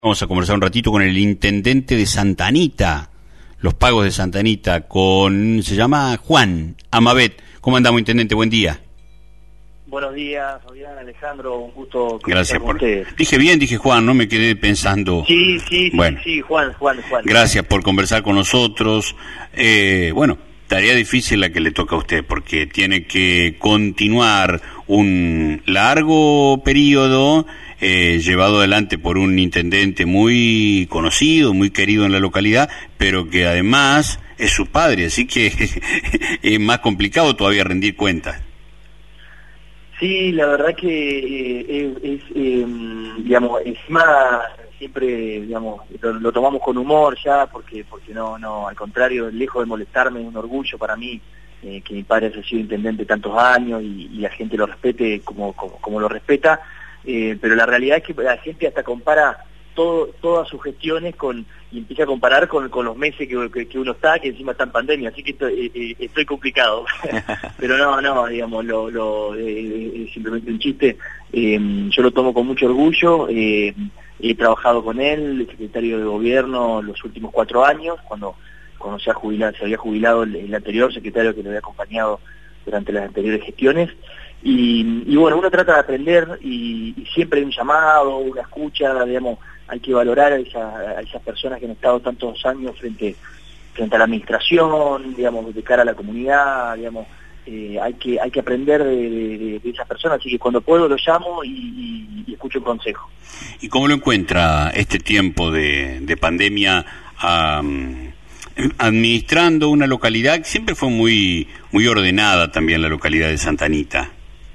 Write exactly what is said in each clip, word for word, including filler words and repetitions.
Vamos a conversar un ratito con el intendente de Santa Anita, los pagos de Santa Anita, con, se llama Juan Amabet. ¿Cómo andamos, intendente? Buen día. Buenos días, Fabián, Alejandro, un gusto. Gracias por... ustedes. Dije bien, dije Juan, no me quedé pensando... Sí, sí, bueno. sí, sí, Juan, Juan, Juan. Gracias por conversar con nosotros. Eh, bueno, tarea difícil la que le toca a usted, porque tiene que continuar un largo periodo eh, llevado adelante por un intendente muy conocido, muy querido en la localidad, pero que además es su padre, así que es más complicado todavía rendir cuentas. Sí, la verdad que eh, es, es eh, digamos, encima siempre, digamos, lo, lo tomamos con humor ya, porque porque no, no, al contrario, lejos de molestarme, es un orgullo para mí eh, que mi padre haya sido intendente tantos años y, y la gente lo respete como, como, como lo respeta, eh, pero la realidad es que la gente hasta compara todo, todas sus gestiones con y empieza a comparar con, con los meses que, que, que uno está, que encima está en pandemia, así que estoy, eh, estoy complicado. Pero no, no, digamos, lo, lo, eh, es simplemente un chiste. Eh, yo lo tomo con mucho orgullo. Eh, he trabajado con él, el secretario de gobierno, los últimos cuatro años, cuando, cuando se, ha jubilado, se había jubilado el, el anterior secretario que lo había acompañado durante las anteriores gestiones. Y, y bueno, uno trata de aprender y, y siempre hay un llamado, una escucha, digamos, hay que valorar a, esa, a esas personas que han estado tantos años frente, frente a la administración, digamos, de cara a la comunidad, digamos, eh, hay que hay que aprender de, de, de esas personas, así que cuando puedo lo llamo y, y, y escucho un consejo. ¿Y cómo lo encuentra este tiempo de, de pandemia um, administrando una localidad que siempre fue muy, muy ordenada también, la localidad de Santa Anita?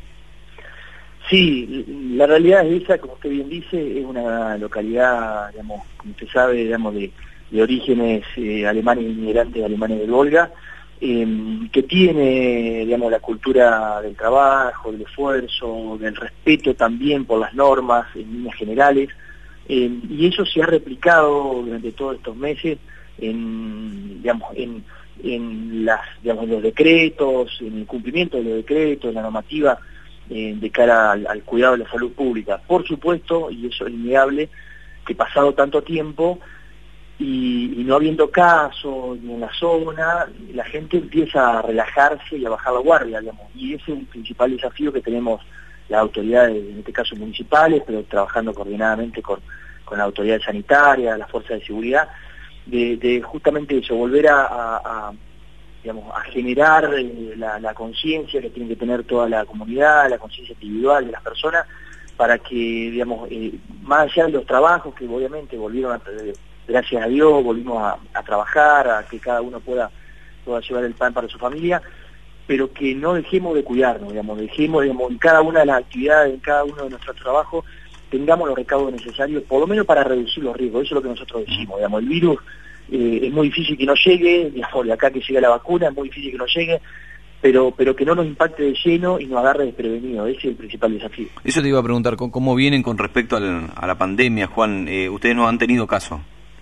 Sí, la realidad es esa, como usted bien dice, es una localidad, digamos, como usted sabe, digamos, de, de orígenes eh, alemanes, inmigrantes alemanes del Volga, eh, que tiene, digamos, la cultura del trabajo, del esfuerzo, del respeto también por las normas en líneas generales, eh, y eso se ha replicado durante todos estos meses en, digamos, en, en, las, digamos, en los decretos, en el cumplimiento de los decretos, en la normativa Eh, de cara al, al cuidado de la salud pública. Por supuesto, y eso es innegable, que pasado tanto tiempo y, y no habiendo casos ni en la zona, la gente empieza a relajarse y a bajar la guardia, digamos, y ese es el principal desafío que tenemos las autoridades, en este caso municipales, pero trabajando coordinadamente con, con las autoridades sanitarias, las fuerzas de seguridad, de, de justamente eso, volver a, a, a digamos, a generar eh, la, la conciencia que tiene que tener toda la comunidad, la conciencia individual de las personas, para que, digamos, eh, más allá de los trabajos que obviamente volvieron, a, eh, gracias a Dios, volvimos a, a trabajar, a que cada uno pueda, pueda llevar el pan para su familia, pero que no dejemos de cuidarnos, digamos, dejemos, digamos, en cada una de las actividades, en cada uno de nuestros trabajos, tengamos los recaudos necesarios, por lo menos para reducir los riesgos. Eso es lo que nosotros decimos, digamos, el virus Eh, es muy difícil que no llegue, digamos, de acá que llegue la vacuna, es muy difícil que no llegue, pero pero que no nos impacte de lleno y nos agarre desprevenido. Ese es el principal desafío. Eso te iba a preguntar, ¿cómo vienen con respecto al, a la pandemia, Juan? Eh, ¿Ustedes no han tenido caso?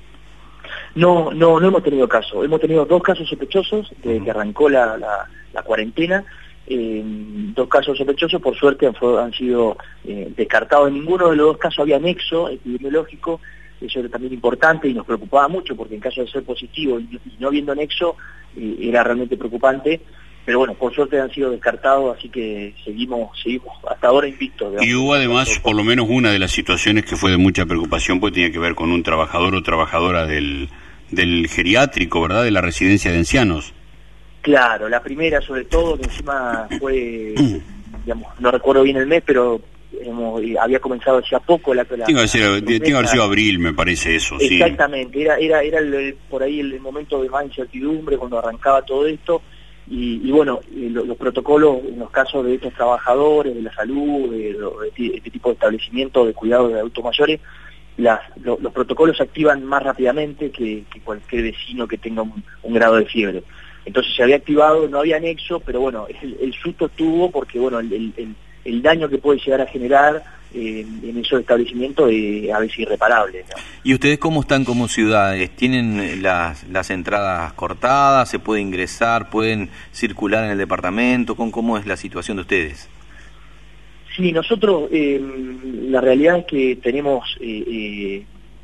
No, no, no hemos tenido caso. Hemos tenido dos casos sospechosos desde uh-huh. que arrancó la, la, la cuarentena. Eh, dos casos sospechosos, por suerte han, han sido eh, descartados. En ninguno de los dos casos había nexo epidemiológico. Eso era también importante y nos preocupaba mucho, porque en caso de ser positivo y, y no viendo nexo, eh, era realmente preocupante, pero bueno, por suerte han sido descartados, así que seguimos seguimos hasta ahora invictos. Digamos. Y hubo además por lo menos una de las situaciones que fue de mucha preocupación, pues tenía que ver con un trabajador o trabajadora del, del geriátrico, ¿verdad?, de la residencia de ancianos. Claro, la primera sobre todo, que encima fue, digamos, no recuerdo bien el mes, pero Hemos, había comenzado ya poco la... la Tengo que haber sido abril, me parece eso. Exactamente, sí. era era era el, el, por ahí el, el momento de más incertidumbre cuando arrancaba todo esto, y, y bueno, lo, los protocolos en los casos de estos trabajadores, de la salud, de, de este tipo de establecimientos de cuidado de adultos mayores, las, lo, los protocolos se activan más rápidamente que, que cualquier vecino que tenga un, un grado de fiebre. Entonces se había activado, no había nexo, pero bueno, el, el susto estuvo porque bueno, el, el, el el daño que puede llegar a generar eh, en esos establecimientos es a veces irreparable, ¿no? ¿Y ustedes cómo están como ciudades? ¿Tienen las, las entradas cortadas? ¿Se puede ingresar? ¿Pueden circular en el departamento? ¿Cómo, cómo es la situación de ustedes? Sí, nosotros, eh, la realidad es que tenemos, eh, eh,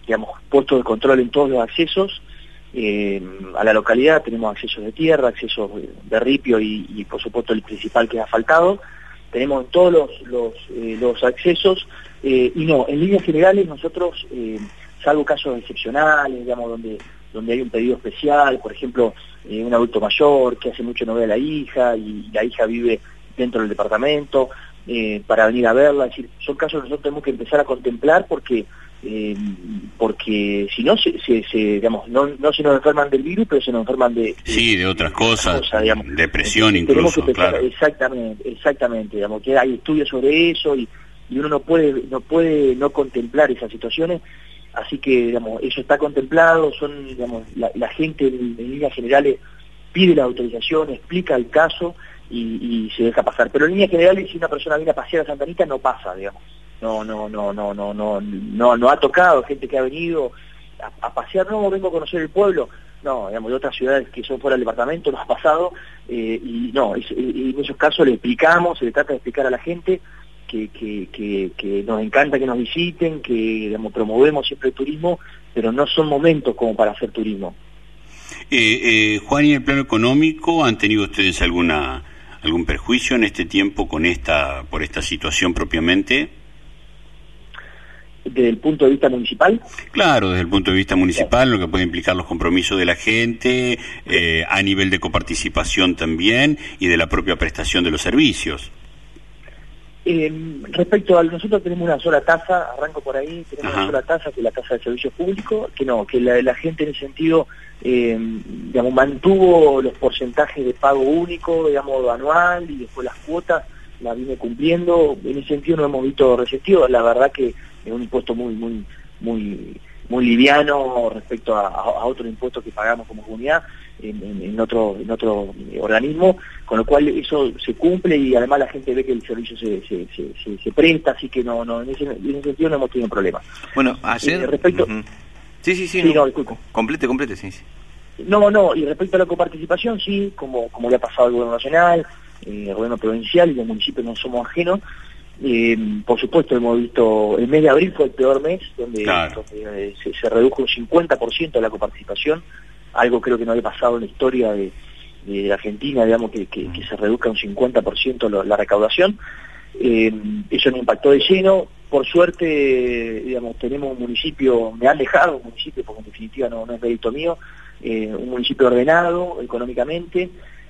digamos, puestos de control en todos los accesos eh, a la localidad. Tenemos accesos de tierra, accesos de ripio y, y por supuesto el principal que es asfaltado. Tenemos en todos los, los, eh, los accesos eh, y no, en líneas generales nosotros, eh, salvo casos excepcionales, digamos, donde, donde hay un pedido especial, por ejemplo, eh, un adulto mayor que hace mucho no ve a la hija y la hija vive dentro del departamento, eh, para venir a verla, es decir, son casos que nosotros tenemos que empezar a contemplar porque eh, porque si no, se, se, se, digamos, no, no se nos enferman del virus, pero se nos enferman de... Sí, de otras cosas, cosa, digamos, depresión Entonces, incluso, tenemos que pensar, claro. Exactamente, exactamente, digamos, que hay estudios sobre eso y, y uno no puede, no puede no contemplar esas situaciones, así que, digamos, eso está contemplado, son, digamos, la, la gente en, en líneas generales pide la autorización, explica el caso y, y se deja pasar, pero en líneas generales si una persona viene a pasear a Santa Anita no pasa, digamos. No, no, no, no, no, no, no, no ha tocado gente que ha venido a, a pasear, no, vengo a conocer el pueblo, no, digamos, de otras ciudades que son fuera del departamento, nos ha pasado, eh, y no, es, y en esos casos le explicamos, se le trata de explicar a la gente que, que, que, que nos encanta que nos visiten, que, digamos, promovemos siempre el turismo, pero no son momentos como para hacer turismo. Eh, eh, Juan, ¿y en el plano económico han tenido ustedes alguna algún perjuicio en este tiempo con esta por esta situación propiamente? ¿Desde el punto de vista municipal? Claro, desde el punto de vista municipal, claro. Lo que puede implicar los compromisos de la gente, eh, a nivel de coparticipación también, y de la propia prestación de los servicios. Eh, respecto a nosotros tenemos una sola tasa, arranco por ahí, tenemos Ajá. una sola tasa que es la tasa de servicios públicos, que no, que la, la gente en ese sentido, eh, digamos, mantuvo los porcentajes de pago único, digamos, anual, y después las cuotas las viene cumpliendo. En ese sentido no hemos visto resentido, la verdad que es un impuesto muy muy muy muy liviano respecto a, a otros impuestos que pagamos como comunidad en, en, en otro en otro organismo, con lo cual eso se cumple y además la gente ve que el servicio se se, se, se, se presta, así que no no en ese, en ese sentido no hemos tenido problemas. Bueno, ayer... Eh, respecto... Uh-huh. Sí, sí, sí. sí no, no, disculpe. Complete, complete, sí, sí. No, no, y respecto a la coparticipación, sí, como, como le ha pasado al gobierno nacional, eh, al gobierno provincial y los municipios no somos ajenos. Eh, por supuesto hemos visto, el mes de abril fue el peor mes, donde, claro. donde eh, se, se redujo un cincuenta por ciento de la coparticipación, algo creo que no había pasado en la historia de, de Argentina, digamos, que, que, que se reduzca un cincuenta por ciento la, la recaudación. Eh, eso nos impactó de lleno. Por suerte, digamos, tenemos un municipio, me han dejado un municipio, porque en definitiva no, no es mérito mío, eh, un municipio ordenado económicamente,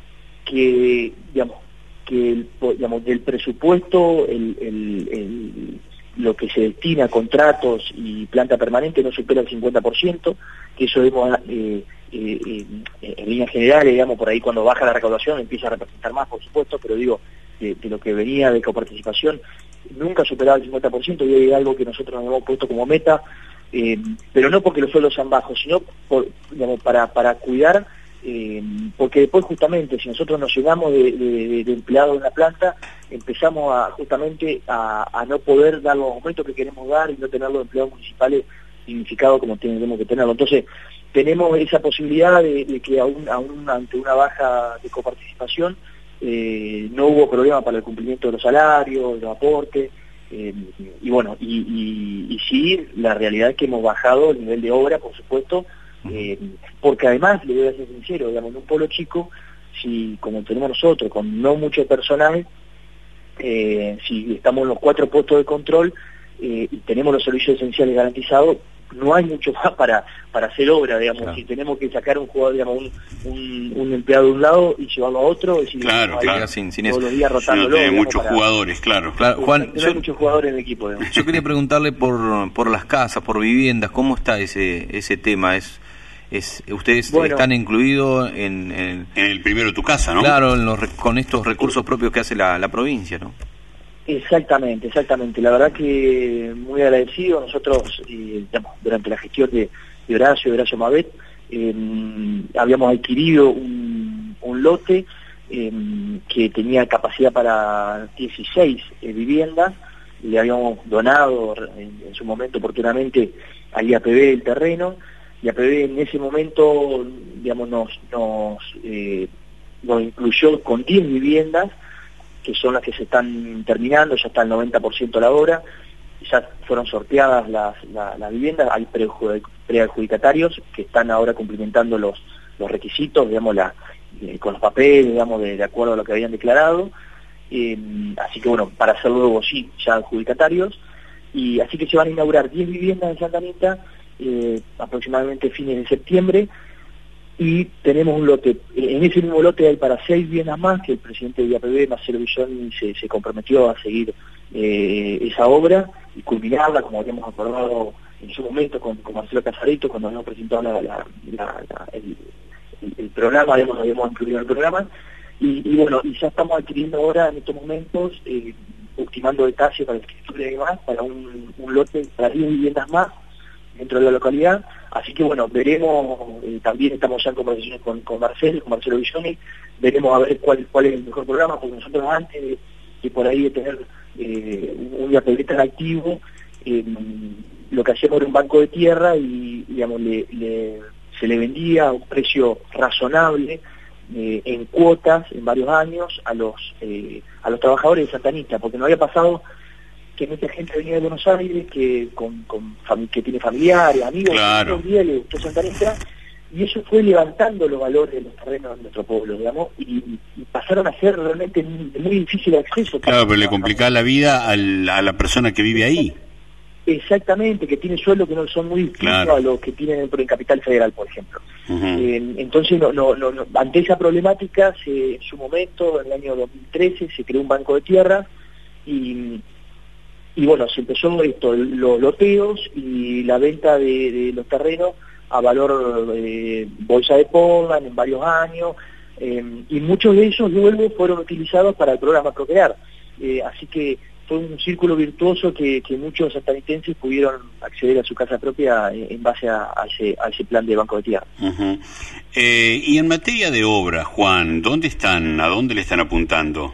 que, digamos, que el, digamos, del presupuesto el, el, el, lo que se destina a contratos y planta permanente no supera el cincuenta por ciento, que eso hemos, eh, eh, eh, en líneas generales, digamos, por ahí cuando baja la recaudación empieza a representar más, por supuesto, pero digo, de, de lo que venía de coparticipación, nunca superaba el cincuenta por ciento y hay algo que nosotros nos hemos puesto como meta, eh, pero no porque los sueldos sean bajos, sino por, digamos, para, para cuidar. Eh, porque después justamente si nosotros nos llenamos de, de, de empleados en la planta empezamos a justamente a, a no poder dar los aumentos que queremos dar y no tener los empleados municipales significados como tenemos que tenerlo. Entonces tenemos esa posibilidad de, de que aún, aún ante una baja de coparticipación eh, no hubo problema para el cumplimiento de los salarios, de los aportes, eh, y bueno, y, y, y sí, la realidad es que hemos bajado el nivel de obra, por supuesto. Eh, porque además, le voy a ser sincero, digamos, en un pueblo chico, si como tenemos nosotros, con no mucho personal, eh, si estamos en los cuatro puestos de control eh, y tenemos los servicios esenciales garantizados, no hay mucho más para para hacer obra, digamos, claro. Si tenemos que sacar un jugador, digamos, un, un, un empleado de un lado y llevarlo a otro, es decir, claro, no claro, sin, sin todos eso. los días rotándolo. Si no digamos, muchos para, jugadores, claro. claro Juan, no yo, hay muchos jugadores en el equipo, digamos. Yo quería preguntarle por por las casas, por viviendas, ¿cómo está ese ese tema? Es Es, ustedes bueno, están incluidos en, en... En el primero tu casa, ¿no? Claro, en los, con estos recursos propios que hace la, la provincia, ¿no? Exactamente, exactamente. La verdad que muy agradecido. Nosotros, eh, digamos, durante la gestión de, de Horacio, de Horacio Mabet, eh, habíamos adquirido un, un lote eh, que tenía capacidad para dieciséis eh, viviendas. Le habíamos donado en, en su momento oportunamente al I A P B el terreno. Y A P B en ese momento, digamos, nos, nos, eh, nos incluyó con diez viviendas, que son las que se están terminando, ya está el noventa por ciento la obra, ya fueron sorteadas las, las, las viviendas, hay preadjudicatarios que están ahora cumplimentando los, los requisitos, digamos, la, eh, con los papeles, digamos, de, de acuerdo a lo que habían declarado, eh, así que bueno, para hacer luego sí, ya adjudicatarios, y así que se van a inaugurar diez viviendas en Santa Anita, eh, aproximadamente fines de septiembre, y tenemos un lote, en ese mismo lote hay para seis viviendas más, que el presidente de I A P B, Marcelo Villoni, se, se comprometió a seguir eh, esa obra y culminarla, como habíamos acordado en su momento con, con Marcelo Casareto, cuando habíamos presentado la, la, la, la, el, el, el programa, habíamos, habíamos incluido el programa, y, y bueno, y ya estamos adquiriendo ahora en estos momentos, eh, ultimando detalles para la escritura y demás, para un, un lote, para diez viviendas más dentro de la localidad, así que bueno, veremos, eh, también estamos ya en conversaciones con, con Marcelo, con Marcelo Villoni, veremos a ver cuál, cuál es el mejor programa, porque nosotros antes de, de por ahí de tener eh, un I A P B tan activo, eh, lo que hacíamos era un banco de tierra y digamos le, le, se le vendía a un precio razonable eh, en cuotas en varios años a los eh, a los trabajadores de Santa Anita, porque no había pasado que mucha gente venía de Buenos Aires, que con, con que tiene familiares, amigos, claro, que día le gustó Santa Anita, y eso fue levantando los valores de los terrenos de nuestro pueblo, digamos, y, y pasaron a ser realmente muy, muy difícil de acceso. Claro, pero le complica la vida al, a la persona que vive ahí. Exactamente, que tiene sueldos que no son muy distintos claro. a los que tienen en Capital Federal, por ejemplo. Uh-huh. eh, entonces, no, no, no, no, ante esa problemática, se, en su momento, en el año dos mil trece, se creó un banco de tierra y... Y bueno, se empezó esto, los loteos y la venta de, de los terrenos a valor de bolsa de Portland en varios años, eh, y muchos de ellos luego fueron utilizados para el programa Procrear. Eh, así que fue un círculo virtuoso que, que muchos santanitenses pudieron acceder a su casa propia en base a, a, ese, a ese plan de banco de tierra. Uh-huh. eh, y en materia de obra, Juan, ¿dónde están? ¿A dónde le están apuntando?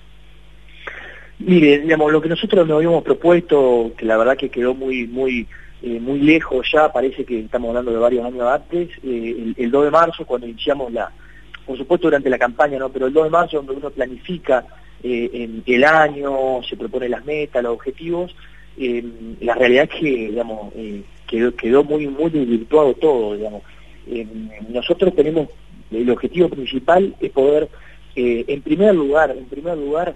Mire, digamos, lo que nosotros nos habíamos propuesto, que la verdad que quedó muy muy eh, muy lejos ya, parece que estamos hablando de varios años antes, eh, el, el dos de marzo, cuando iniciamos la, por supuesto durante la campaña, no, pero el dos de marzo, donde uno planifica eh, en el año, se propone las metas, los objetivos, eh, la realidad es que, digamos, eh, quedó, quedó muy muy desvirtuado todo, digamos. Eh, nosotros tenemos, el objetivo principal es poder, eh, en primer lugar, en primer lugar,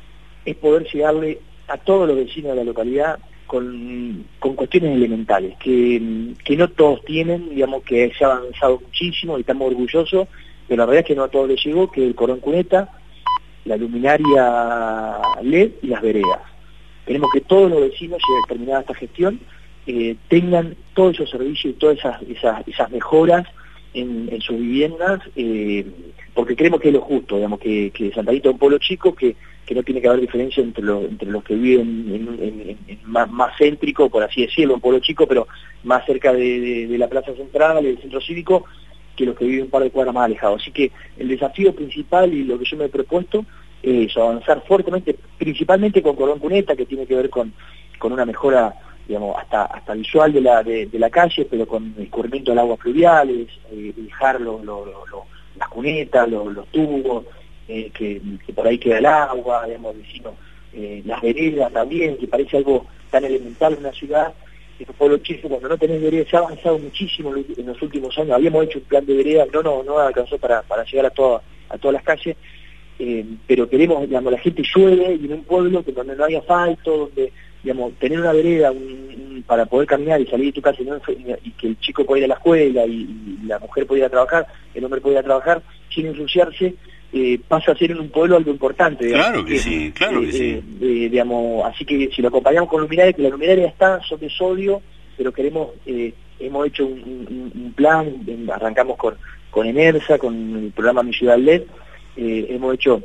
es poder llegarle a todos los vecinos de la localidad con, con cuestiones elementales, que, que no todos tienen, digamos que se ha avanzado muchísimo y estamos orgullosos, pero la verdad es que no a todos les llegó, que el cordón cuneta, la luminaria L E D y las veredas. Queremos que todos los vecinos, ya terminada esta gestión, eh, tengan todos esos servicios y todas esas, esas, esas mejoras en, en sus viviendas, eh, porque creemos que es lo justo, digamos, que, que Santa Anita es un pueblo chico, que que no tiene que haber diferencia entre, lo, entre los que viven en, en, en, en más, más céntrico, por así decirlo, un pueblo chico, pero más cerca de, de, de la plaza central, del centro cívico, que los que viven un par de cuadras más alejados. Así que el desafío principal y lo que yo me he propuesto es avanzar fuertemente, principalmente con cordón cuneta, que tiene que ver con, con una mejora, digamos, hasta hasta visual de la de, de la calle, pero con escurrimiento de aguas pluviales, eh, dejar lo, lo, lo, lo, las cunetas, lo, los tubos, Eh, que, que por ahí queda el agua, digamos, vecinos, eh, las veredas también, que parece algo tan elemental en una ciudad, en un pueblo chico, cuando no tenés veredas, se ha avanzado muchísimo en los últimos años, habíamos hecho un plan de veredas, no, no, no alcanzó para, para llegar a, toda, a todas las calles, eh, pero queremos, digamos, la gente llueve y en un pueblo que donde no hay asfalto, donde, digamos, tener una vereda un, un, para poder caminar y salir de tu casa y, no, y que el chico pueda ir a la escuela y, y la mujer pueda ir a trabajar, el hombre pueda ir a trabajar sin ensuciarse, Eh, pasa a ser en un pueblo algo importante, digamos. Claro que eh, sí, claro que eh, sí. Eh, digamos, así que si lo acompañamos con luminarias, que las luminarias están, son de sodio, pero queremos, eh, hemos hecho un, un, un plan, arrancamos con, con Enersa, con el programa Mi Ciudad L E D, eh, hemos hecho,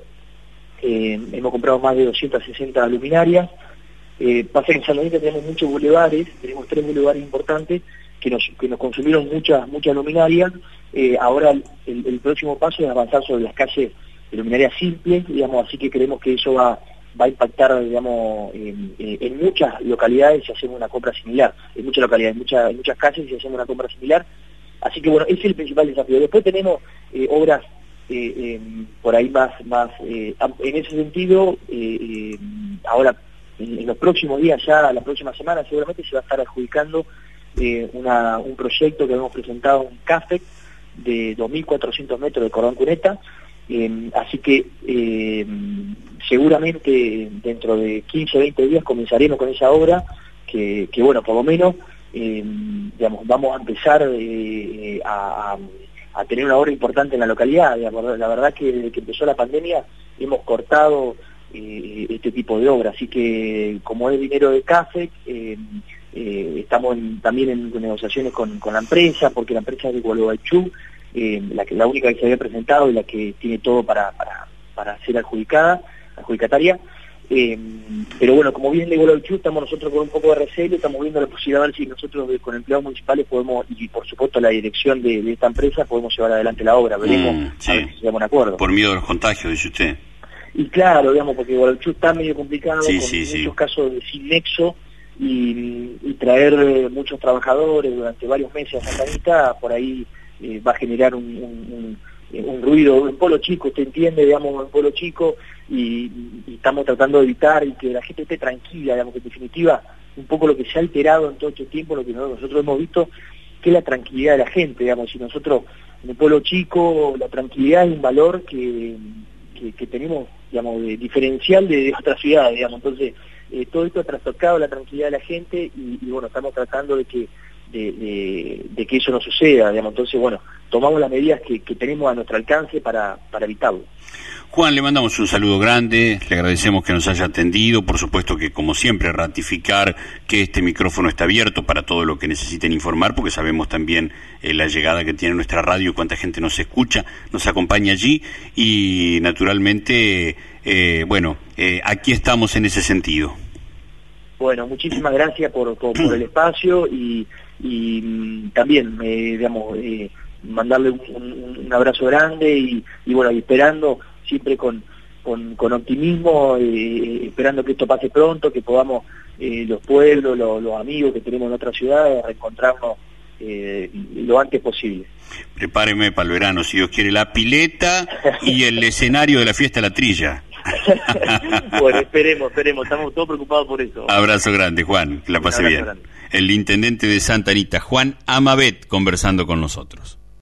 eh, hemos comprado más de doscientas sesenta luminarias, eh, pasa que en San Anita tenemos muchos bulevares, tenemos tres bulevares importantes, que nos, que nos consumieron muchas muchas luminarias. Eh, ahora el, el próximo paso es avanzar sobre las calles de luminarias simples, digamos, así que creemos que eso va, va a impactar, digamos, en, en muchas localidades si hacemos una compra similar, en muchas localidades, en muchas, en muchas calles si hacemos una compra similar, así que bueno, ese es el principal desafío. Después tenemos eh, obras eh, eh, por ahí más, más eh, en ese sentido, eh, eh, ahora en, en los próximos días, ya la próxima semana seguramente se va a estar adjudicando eh, una, un proyecto que hemos presentado, un CAFEC de dos mil cuatrocientos metros de cordón cuneta, eh, así que eh, seguramente dentro de quince a veinte días comenzaremos con esa obra, que, que bueno, por lo menos eh, digamos, vamos a empezar eh, a, a, a tener una obra importante en la localidad. Digamos, la verdad que desde que empezó la pandemia hemos cortado eh, este tipo de obra, así que como es dinero de CAFEC, eh, eh, estamos en, también en negociaciones con, con la empresa, porque la empresa es de Gualeguaychú, eh, la, que, la única que se había presentado y la que tiene todo para, para, para ser adjudicada, adjudicataria. Eh, pero bueno, como bien de Gualeguaychú, estamos nosotros con un poco de recelo, estamos viendo la posibilidad de ver si nosotros eh, con empleados municipales podemos, y por supuesto la dirección de, de esta empresa, podemos llevar adelante la obra, veremos mm, sí. a ver si llegamos a un acuerdo. Por miedo a los contagios, dice usted. Y claro, digamos, porque Gualeguaychú está medio complicado, sí, con sí, muchos sí. casos de sin nexo, y, y traer eh, muchos trabajadores durante varios meses a Santa Anita, por ahí eh, va a generar un, un, un, un ruido, un pueblo chico, usted entiende, digamos, un pueblo chico, y, y estamos tratando de evitar y que la gente esté tranquila, digamos, que en definitiva un poco lo que se ha alterado en todo este tiempo, lo que nosotros hemos visto, que es la tranquilidad de la gente, digamos, si nosotros en el pueblo chico la tranquilidad es un valor que, que, que tenemos, digamos, de, diferencial de, de otras ciudades, digamos, entonces eh, todo esto ha trastocado la tranquilidad de la gente y, y bueno, estamos tratando de que de, de, de que eso no suceda, digamos, entonces bueno, tomamos las medidas que, que tenemos a nuestro alcance para, para evitarlo. Juan, le mandamos un saludo grande, le agradecemos que nos haya atendido, por supuesto que como siempre ratificar que este micrófono está abierto para todo lo que necesiten informar, porque sabemos también eh, la llegada que tiene nuestra radio, cuánta gente nos escucha, nos acompaña allí y naturalmente, eh, bueno, eh, aquí estamos en ese sentido. Bueno, muchísimas gracias por, por, por el espacio y, y también, eh, digamos, eh, mandarle un, un, un abrazo grande y, y bueno, y esperando siempre con, con, con optimismo, eh, esperando que esto pase pronto, que podamos eh, los pueblos, los, los amigos que tenemos en otras ciudades, reencontrarnos eh, lo antes posible. Prepáreme para el verano, si Dios quiere, la pileta y el escenario de la fiesta de la trilla. Bueno, esperemos, esperemos, estamos todos preocupados por eso. Abrazo grande, Juan, que la pase bien. Grande. El intendente de Santa Anita, Juan Amabet, conversando con nosotros.